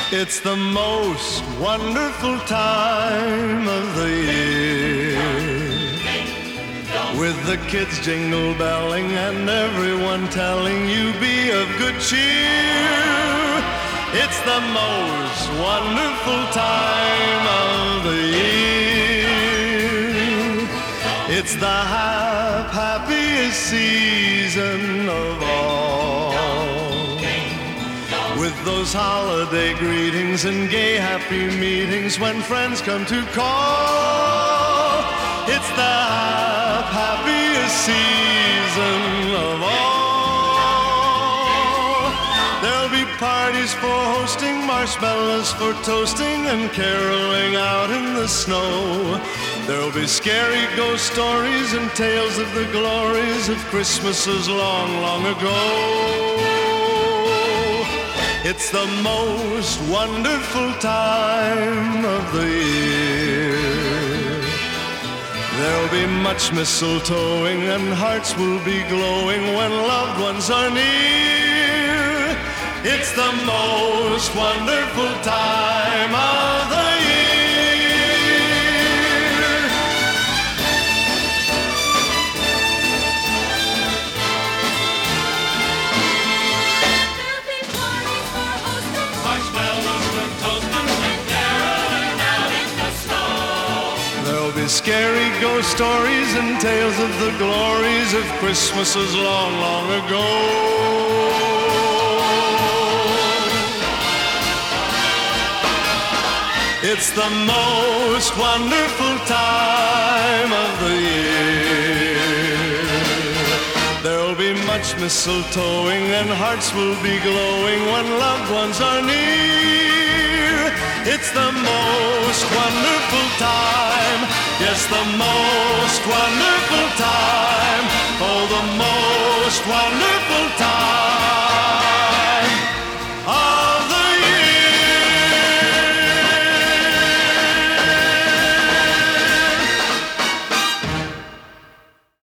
It's the most wonderful time of the year, with the kids jingle belling and everyone telling you be of good cheer. It's the most wonderful time of the year. It's the happiest season of all, with those holiday greetings and gay happy meetings when friends come to call. It's the happiest season of all. There'll be parties for hosting, marshmallows for toasting, and caroling out in the snow. There'll be scary ghost stories and tales of the glories of Christmases long, long ago. It's the most wonderful time of the year. There'll be much mistletoeing and hearts will be glowing when loved ones are near. It's the most wonderful time of the year. Scary ghost stories and tales of the glories of Christmases long, long ago. It's the most wonderful time of the year. There'll be much mistletoeing and hearts will be glowing when loved ones are near. It's the most wonderful time. Yes, the most wonderful time. Oh, the most wonderful